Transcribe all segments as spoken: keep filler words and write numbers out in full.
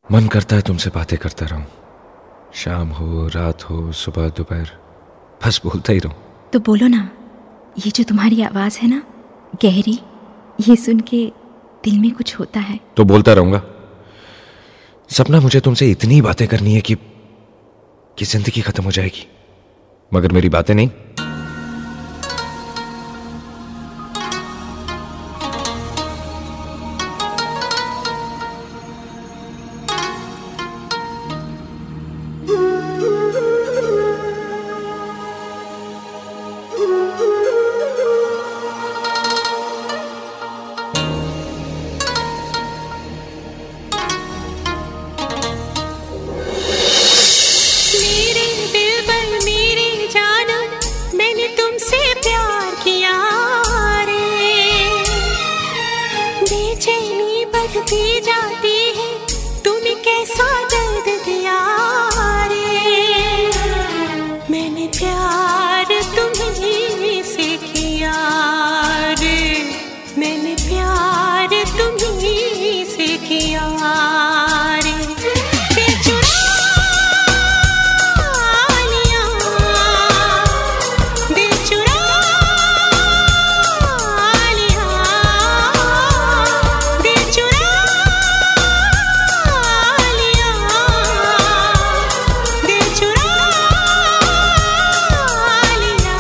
मन करता है तुमसे बातें करता रहूं, शाम हो रात हो सुबह दोपहर, बस बोलता ही रहूं। तो बोलो ना, ये जो तुम्हारी आवाज है ना गहरी, ये सुन के दिल में कुछ होता है। तो बोलता रहूंगा। सपना मुझे तुमसे इतनी बातें करनी है कि कि जिंदगी खत्म हो जाएगी, मगर मेरी बातें नहीं। बढ़ती जाती है, तूने कैसा दर्द दिया रे। मैंने प्यार तुम्हीं से किया रे, मैंने प्यार तुम्हीं से किया रे। दिल चुरा लिया, दिल चुरा लिया, दिल चुरा लिया, दिल चुरा लिया।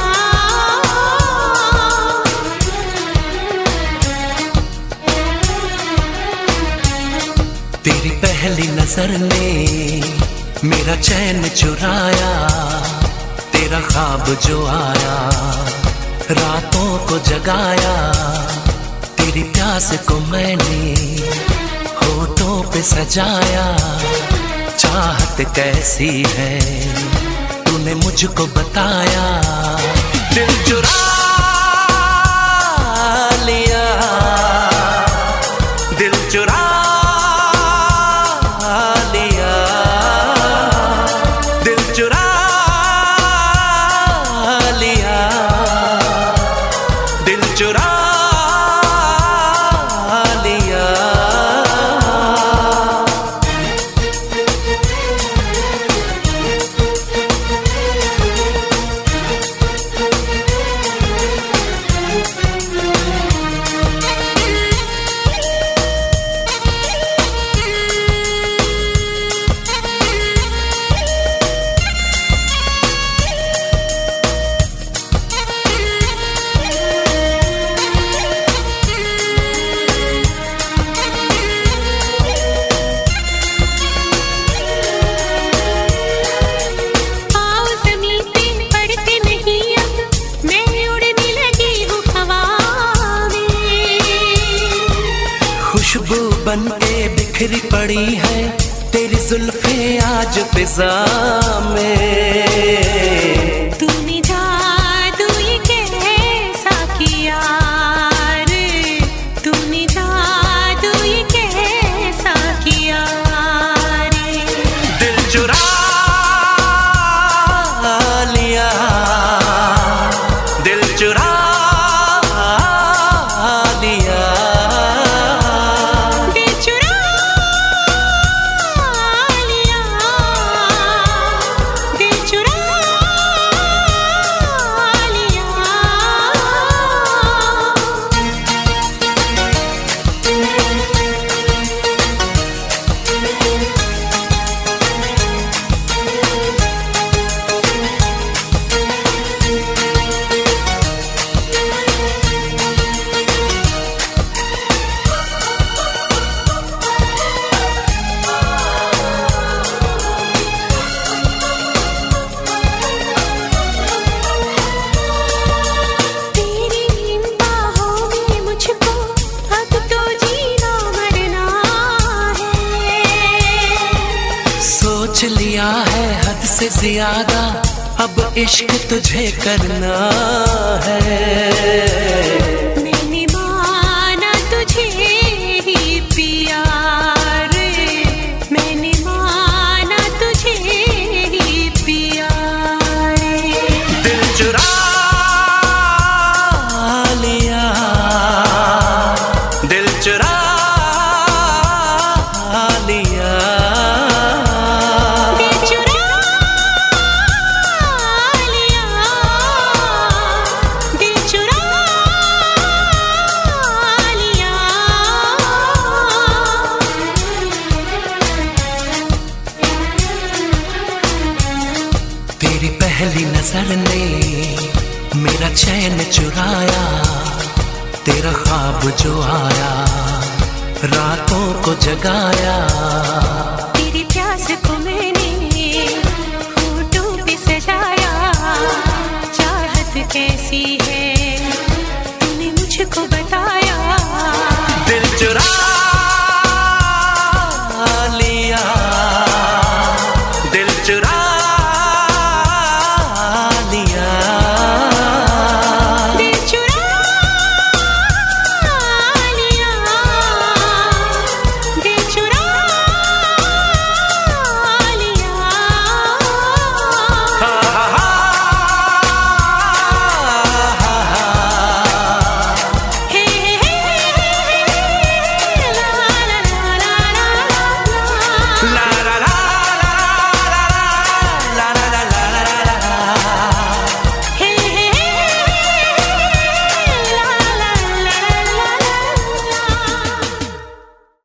तेरी पहली नजर ने मेरा चैन चुराया, तेरा ख्वाब जो आया रातों को जगाया। तेरी प्यास को मैंने होठों पे सजाया। चाहत कैसी है तूने मुझको बताया। दिल चुरा लिया, दिल चुरा लिया, दिल चुरा लिया, दिल चुरा लिया। खुशबू बन के बिखरी पड़ी है तेरी जुल्फें आज फिजा में। तूने जादू ये कैसा किया रे, तूने जादू ये कैसा किया रे। दिल चुरा लिया, दिल चुरा लिया, दिल चुरा लिया, दिल चुरा लिया। तेरी इन बाहों में मुझको अब तो जीना मरना है। सोच लिया है हद से ज्यादा अब इश्क तुझे करना है। मैंने माना तुझे ही पिया रे, मैंने माना तुझे ही पिया रे। दिल चुरा लिया, दिल चुरा लिया, नजर ने मेरा चैन चुराया, तेरा ख्वाब जो आया रातों को जगाया।